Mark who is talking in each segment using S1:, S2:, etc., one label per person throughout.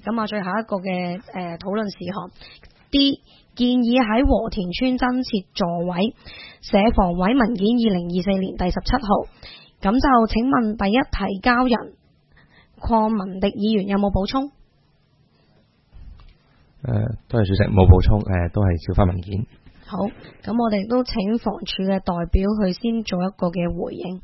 S1: 咁啊，最後一個嘅討論事項 D 建議喺和田村增設座位，社房委文件2024年第17號。咁就請問第一提交人鄺文迪議員有冇補充？
S2: 多謝主席，冇補充，都係照翻文件。
S1: 好，咁我哋都請房署嘅代表去先做一個嘅回應。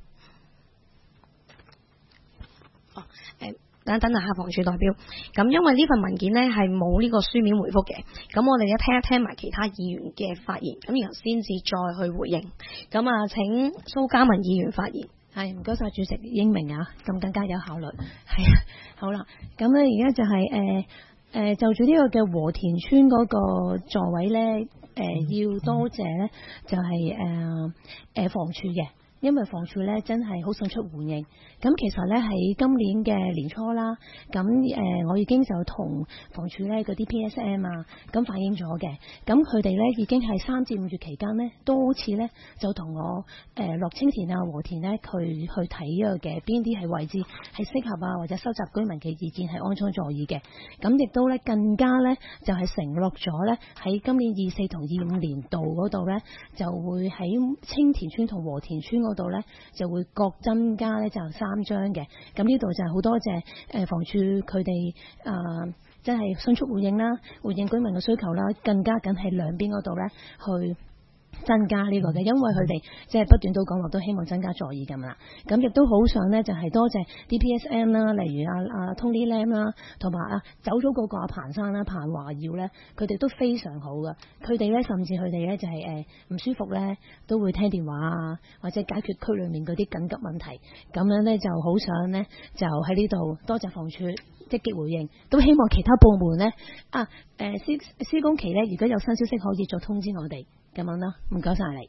S1: 等下房署代表，咁因為呢份文件呢係冇呢個書面回覆嘅，咁我哋一聽一聽埋其他議員嘅發言，咁然後先至再去回應。咁啊，請蘇嘉文議員發言。
S3: 係，唔該晒主席英明啊，咁更加有效率。係啊，好啦，咁咧而家就係就住呢個嘅和田村嗰個座位咧，要多謝咧就係房署嘅。因為房署咧真係好迅速回應，咁其實咧喺今年嘅年初啦，咁我已經就同房署咧嗰啲 PSM 啊，咁反映咗嘅，咁佢哋咧已經係3至5月期間咧，都好似咧就同我落青田啊和田咧佢去睇呢個嘅邊啲係位置係適合啊，或者收集居民嘅意見係安裝座椅嘅，咁亦都咧更加咧就係承諾咗咧喺今年24同25年度嗰度咧就會喺青田村同和田村度咧就會各增加咧就3張嘅，咁呢度就係好多謝房署佢哋真係迅速回應啦，回應居民嘅需求啦，更加緊係兩邊嗰度咧去增加呢個嘅，因為佢哋即係不斷都講話都希望增加座椅咁啦，咁亦都好想咧就係多謝 DPSM 啦，例如阿 Tony Lam 啦，同埋走咗嗰個阿彭生啦，彭華耀咧，佢哋都非常好噶，佢哋咧甚至佢哋咧就係唔舒服咧都會聽電話啊，或者解決區裏面嗰啲緊急問題，咁樣咧就好想咧就喺呢度多謝房署積極回應，都希望其他部門咧施工期咧如果有新消息可以再通知我哋。咁樣啦，唔該晒你。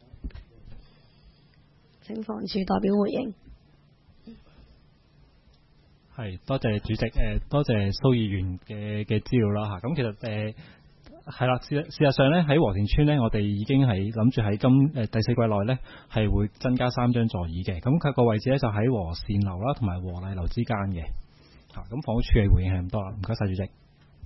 S1: 請房署代表回應。
S4: 係，多謝主席，多謝蘇議員嘅資料啦嚇。咁其實係啦，事實上咧喺和田村咧，我哋已經係諗住喺第4季內咧係會增加3張座椅嘅。咁佢個位置咧就喺和善樓啦同埋和麗樓之間嘅。嚇，咁房屋署嘅回應係咁多啦，唔該晒主席。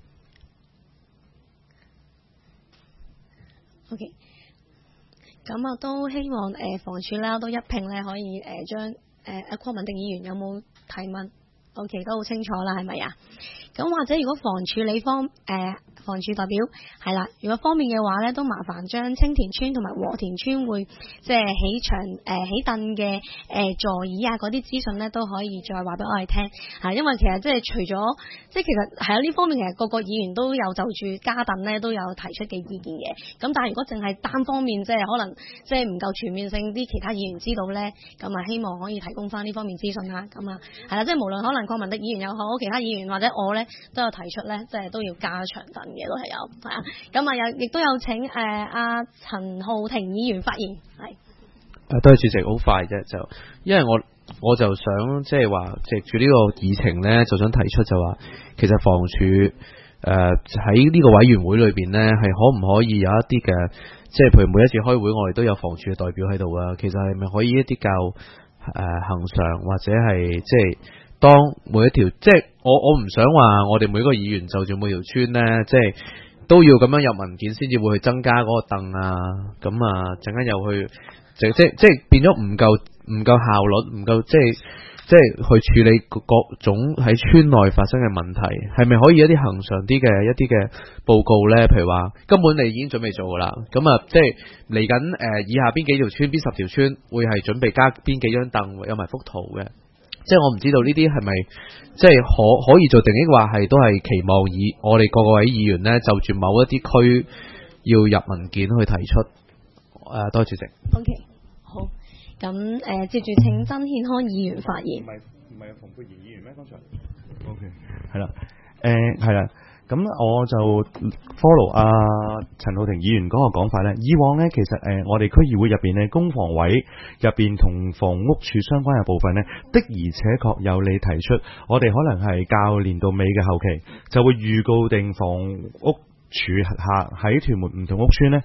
S1: OK， 咁啊都希望房署啦都一併咧可以將鄺文迪議員有冇提問 ？OK 都好清楚啦，係咪啊？咁或者如果房署理方房署代表係啦，如果方便嘅話咧，都麻煩將青田村同埋和田村會即係起凳嘅座椅啊嗰啲資訊咧，都可以再話俾我哋聽嚇，因為其實即係除咗即係其實係有呢方面，其實個個議員都有就住加凳咧都有提出嘅意見嘅。咁但係如果淨係單方面即係可能即係唔夠全面性，啲其他議員知道咧，咁啊希望可以提供翻呢方面資訊啦。咁啊係啦，即係無論可能鄺文迪議員又好，其他議員或者我咧都有提出咧，即係都要加長凳嘅都係有係啊。咁啊亦都有請阿陳浩庭議員發言係。
S2: 多謝主席，好快啫，就因為我就想即係話藉住呢個議程咧，就想提出就話，其實房署喺呢個委員會裏邊咧，係可唔可以有一啲嘅，即係譬如每一次開會，我哋都有房署嘅代表喺度啊。其實係咪可以一啲較恆常或者係即係當每一條，即係我唔想話我哋每個議員就住每條村咧，即係都要咁樣入文件先至會去增加嗰個凳啊，咁啊陣間又去。即係變咗唔夠效率，唔夠即係去處理各種喺村內發生嘅問題，係咪可以一啲恆常啲嘅一啲嘅報告咧？譬如話根本你已經準備做噶啦，咁啊即係嚟緊以下邊幾條村，邊10條村會係準備加邊幾張凳，有埋幅圖嘅。即係我唔知道呢啲係咪即係可以做定義，話係都係期望以我哋各位議員咧就住某一啲區要入文件去提出。多謝主席。
S1: OK， 好。咁接住請曾憲康議員發言。
S5: 唔係馮佩賢議員咩？剛才
S6: OK 係啦，係啦。咁我就 follow 陳浩庭議員嗰個講法咧。以往咧，其實我哋區議會入邊咧，公房委入邊同房屋署相關嘅部分咧，的而且確有你提出，我哋可能係較年度尾嘅後期就會預告定房屋署下喺屯門唔同屋邨呢，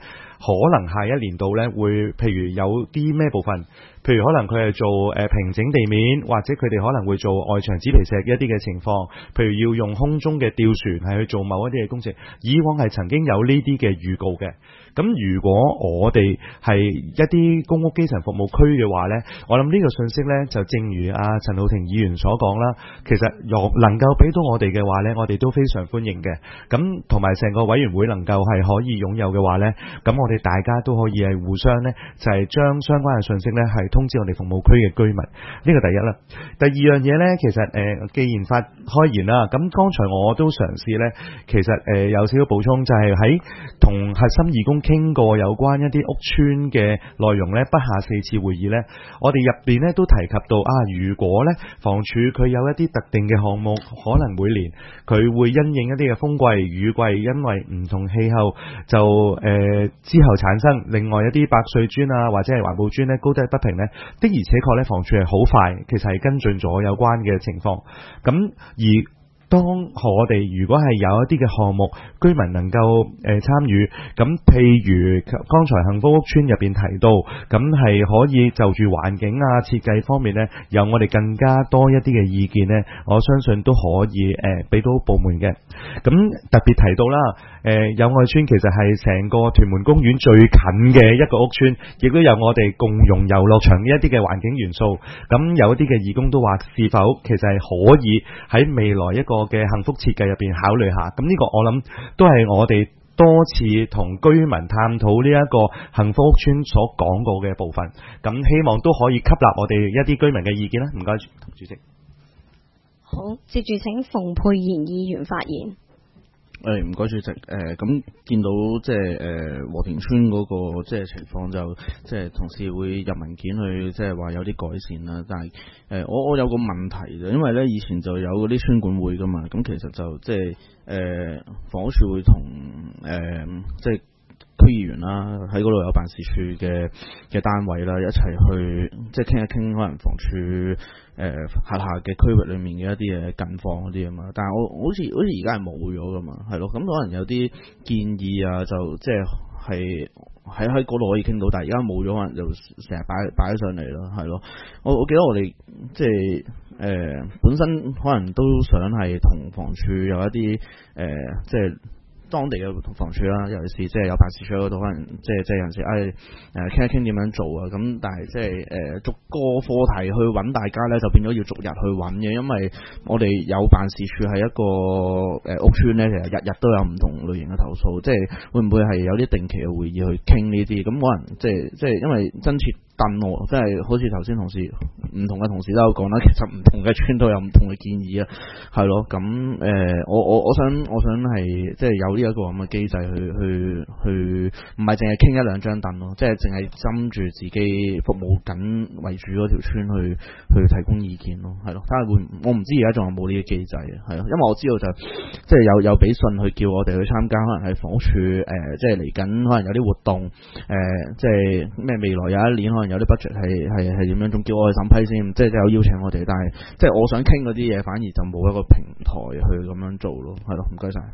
S6: 可能下一年度呢會譬如有啲咩部分。譬如可能佢係做平整地面，或者佢哋可能會做外牆紙皮石一啲嘅情況，譬如要用空中嘅吊船係去做某一啲嘅工程，以往係曾經有呢啲嘅預告嘅。咁如果我哋係一啲公屋基層服務區嘅話呢，我諗呢個信息呢，就正如阿陳浩庭議員所講啦，其實能夠俾到我哋嘅話呢，我哋都非常歡迎嘅。咁同埋成個委員會能夠係可以擁有嘅話呢，咁我哋大家都可以係互相呢，就係將相關嘅信息呢，係通知我哋服務區嘅居民。呢個第一啦。第二樣嘢呢，其實既然發開言啦，咁剛才我都嘗試呢，其實有少少補充，就係喺同核心義工傾過有關一啲屋邨嘅內容呢，不下4次會議呢，我哋入邊呢都提及到如果呢房署佢有一啲特定嘅項目，可能每年佢會因應一啲嘅風季、雨季，因為唔同氣候就之後產生另外一啲百歲磚或者係環保磚呢高低不平呢，的而且確呢房署係好快，其實係跟進咗有關嘅情況。咁而當我哋如果係有一啲嘅項目，居民能夠參與，咁譬如剛才幸福屋邨入邊提到，咁係可以就住環境設計方面呢，有我哋更加多一啲嘅意見呢，我相信都可以俾到部門嘅。咁特別提到啦，友愛邨其實係成個屯門公園最近嘅一個屋邨，亦都有我哋共融遊樂場嘅一啲嘅環境元素。咁有一啲嘅義工都話，是否其實係可以喺未來一個嘅幸福設計入邊考慮下，咁呢個我諗都係我哋多次同居民探討呢一個幸福屋邨所講過嘅部分，咁希望都可以吸納我哋一啲居民嘅意見啦。唔該，主席。
S1: 好，接住請馮沛然議員發言。
S7: 唔該主席，咁見到即係和田村嗰個即係情況，就即係同事會入文件去即係話有啲改善啦。但係我有個問題嘅，因為咧以前就有嗰啲村管會噶嘛，咁其實就即係房屋署會同即係區議員啦，喺嗰度有辦事處嘅單位啦，一齊去即係傾一傾可能房署轄下嘅區域裏面嘅一啲嘢近況嗰啲啊嘛。但係我好似而家係冇咗噶嘛，係咯，咁可能有啲建議就即係喺嗰度可以傾到，但係而家冇咗，可能就成日擺咗上嚟咯，係咯。我記得我哋即係本身可能都想係同房署有一啲即係當地嘅房署啦，尤其是即係有辦事處嗰度，可能即係有陣時傾一傾點樣做啊。咁但係即係逐個課題去揾大家咧，就變咗要逐日去揾嘅，因為我哋有辦事處係一個屋邨咧，其實日日都有唔同類型嘅投訴，即係會唔會係有啲定期嘅會議去傾呢啲？咁可能即係因為真切我即係好似頭先唔同嘅同事都有講啦，其實唔同嘅村都有唔同嘅建議啊，係咯。咁我想係即係有呢一個咁嘅機制去，唔係淨係傾一兩張凳咯，即係淨係針住自己服務緊為主嗰條村去提供意見咯，係咯。但係我唔知而家仲有冇呢個機制啊，係咯，因為我知道就即係有俾信去叫我哋去參加，可能係房屋署即係嚟緊可能有啲活動即係咩未來有一年可能有啲 budget 係點樣，仲叫我去審批先，即係有邀請我哋，但係即係我想傾嗰啲嘢，反而就冇一個平台去咁樣做咯，係咯，唔該晒。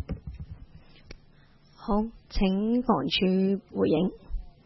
S1: 好，請房署回應。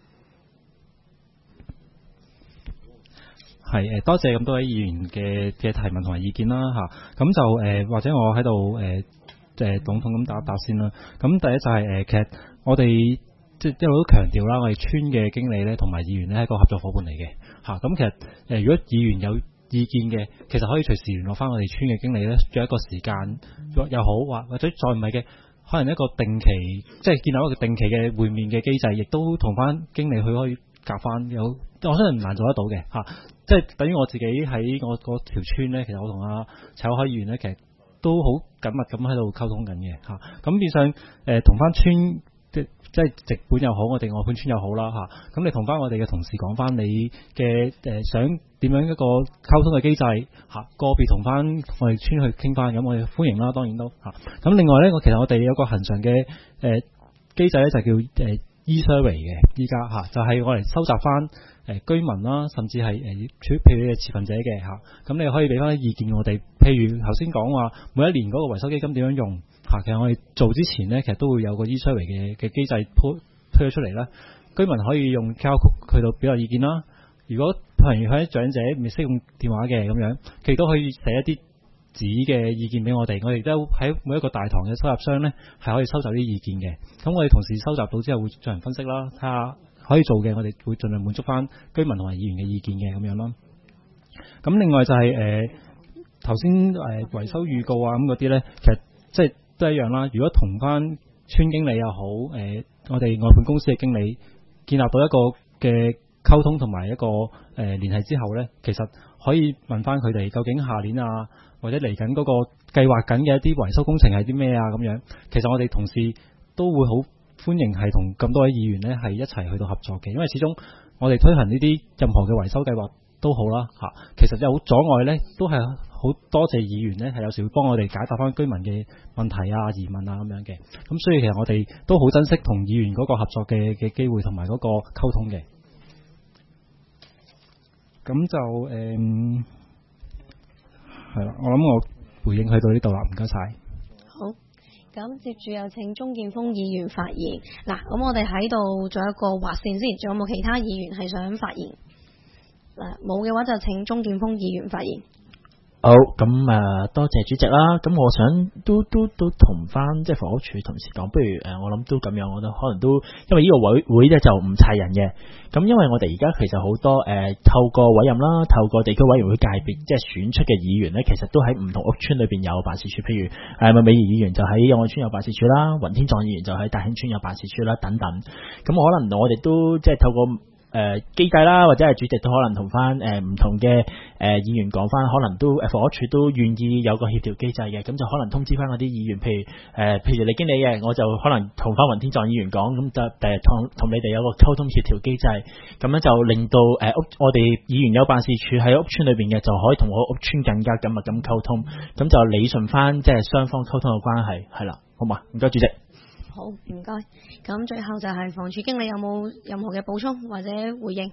S4: 係多謝咁多位議員嘅提問同埋意見啦嚇，咁就或者我喺度籠統咁答一答先啦。咁第一就係其實我哋即係一路都強調啦，我哋村嘅經理咧同埋議員咧係一個合作伙伴嚟嘅嚇。咁其實如果議員有意見嘅，其實可以隨時聯絡翻我哋村嘅經理咧，約一個時間又好，或者再唔係嘅，可能一個定期即係建立一個定期嘅會面嘅機制，亦都同翻經理去可以夾翻有，我相信唔難做得到嘅嚇。即係等於我自己喺我嗰條村咧，其實我同阿陳海議員咧，其實都好緊密咁喺度溝通緊嘅嚇。咁變相同翻村即係直本又好，我哋外判村又好啦嚇。咁你同翻我哋嘅同事講翻你嘅想點樣一個溝通嘅機制嚇，個別同翻我哋村去傾翻，咁我哋歡迎啦，當然都嚇。咁另外咧，其實我哋有個恆常嘅機制咧，就叫e-survey 嘅，依家嚇就係我嚟收集翻居民啦，甚至係譬如你嘅持份者嘅嚇。咁你可以俾翻啲意見我哋，譬如頭先講話每一年嗰個維修基金點樣用嚇，其實我哋做之前咧，其實都會有個 e-survey 嘅機制去推咗出嚟啦，居民可以用 QR code 去到表達意見啦。如果譬如佢啲長者未識用電話嘅咁樣，佢都可以寫一啲紙嘅意見俾我哋都喺每一個大堂嘅收集箱呢，係可以收集啲意見嘅。咁我哋同時收集到之後會進行分析啦，睇下可以做嘅，我哋會盡量滿足翻居民同埋議員嘅意見嘅咁樣咯。咁另外就係頭先維修預告啊咁嗰啲呢，其實即係都一樣啦。如果同翻村經理又好，我哋外判公司嘅經理建立到一個嘅溝通同埋一個聯繫之後呢，其實可以問翻佢哋究竟下年啊，或者嚟緊嗰個計劃緊嘅一啲維修工程係啲咩啊咁樣。其實我哋同事都會好歡迎係同咁多位議員呢係一齊去到合作嘅，因為始終我哋推行呢啲任何嘅維修計劃都好啦嚇，其實有阻礙呢，都係好多謝議員呢係有時會幫我哋解答翻居民嘅問題啊、疑問啊咁樣嘅。咁所以其實我哋都好珍惜同議員嗰個合作嘅機會同埋嗰個溝通嘅。咁就係啦，我諗我回應去到呢度啦，唔該晒。
S1: 好，咁接住有請鍾建峰議員發言。嗱，咁我哋喺度做一個劃線先，仲有冇其他議員係想發言？嗱，冇嘅話就請鍾建峰議員發言。
S8: 好，咁多謝主席啦。咁我想都同翻即係房屋署同事講，不如我諗都咁樣，我覺得可能都因為呢個會咧就唔齊人嘅。咁因為我哋而家其實好多透過委任啦，透過地區委員會界別即係選出嘅議員咧，其實都喺唔同屋邨裏邊有辦事處，譬如美儀議員就喺友愛邨有辦事處啦，雲天壯議員就喺大興邨有辦事處啦，等等。咁可能我哋都即係透過機制啦，或者係主席都可能同翻唔同嘅議員講翻，可能都房屋署都願意有個協調機制嘅，咁就可能通知翻嗰啲議員，譬如你經理嘅，我就可能同翻雲天壯議員講，咁就同你哋有個溝通協調機制，咁樣就令到我哋議員有辦事處喺屋邨裏邊嘅，就可以同我屋邨更加緊密咁溝通，咁就理順翻即係雙方溝通嘅關係，係啦，好嘛？唔該主席。
S1: 好，唔該。咁最後就係房署經理有冇任何嘅補充或者回應？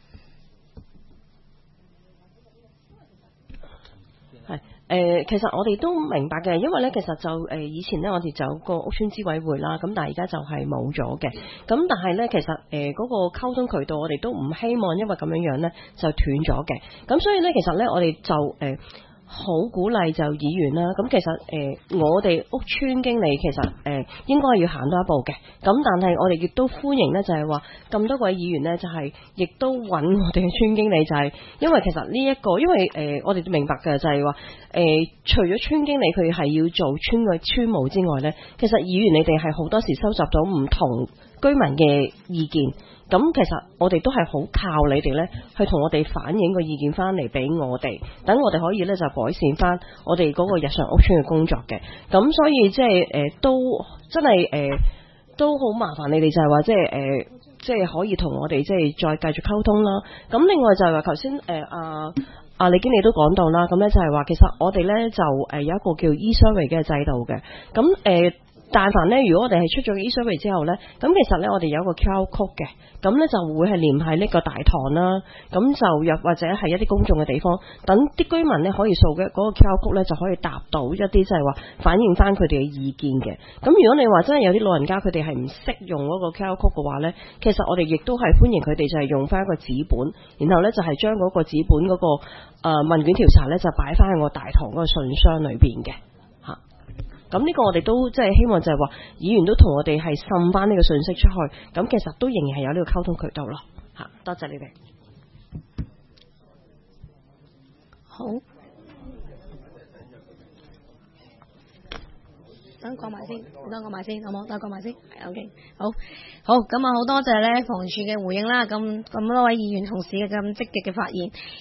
S9: 其實我哋都明白嘅，因為咧其實就以前咧我哋就有個屋邨諮委會啦，咁但係而家就係冇咗嘅。咁但係咧其實嗰個溝通渠道我哋都唔希望因為咁樣咧就斷咗嘅。咁所以咧其實咧我哋就好鼓勵就議員啦，咁其實我哋屋邨經理其實應該要行多一步嘅，咁但係我哋亦都歡迎呢，就係話咁多位議員呢，就係亦都揾我哋嘅邨經理，就係因為其實呢一個，因為我哋明白嘅就係話除咗邨經理佢係要做村嘅村務之外呢，其實議員你哋係好多時收集到唔同居民嘅意見。咁其實我哋都係好靠你哋呢，去同我哋反映個意見翻嚟俾我哋，等我哋可以呢就改善翻我哋嗰個日常屋邨嘅工作嘅。咁所以即係都真係都好麻煩你哋就係話即係可以同我哋即係再繼續溝通啦。咁另外就係話頭先李經理都講到啦，咁呢就係話其實我哋呢就有一個叫 e-survey 嘅制度嘅。咁但凡呢，如果我哋係出咗 e-survey 之後呢，咁其實呢，我哋有一個 QR code 嘅，咁呢就會係連喺呢個大堂啦，咁就又或者係一啲公眾嘅地方，等啲居民呢可以掃嘅嗰個 QR code 呢，就可以答到一啲即係話反映翻佢哋嘅意見嘅。咁如果你話真係有啲老人家佢哋係唔識用嗰個 QR code 嘅話呢，其實我哋亦都係歡迎佢哋就係用翻一個紙本，然後呢就係將嗰個紙本嗰個問卷調查呢，就擺翻喺我大堂嗰個信箱裏邊嘅。咁呢個我哋都即係希望就係話議員都同我哋係滲翻呢個信息出去，咁其實都仍然係有呢個溝通渠道咯。多謝你哋。
S1: 好，等講埋先，等講埋先，好冇？等講埋先，OK， 好，咁啊，好多謝咧房署嘅回應啦，咁多位議員同事嘅咁積極嘅發言。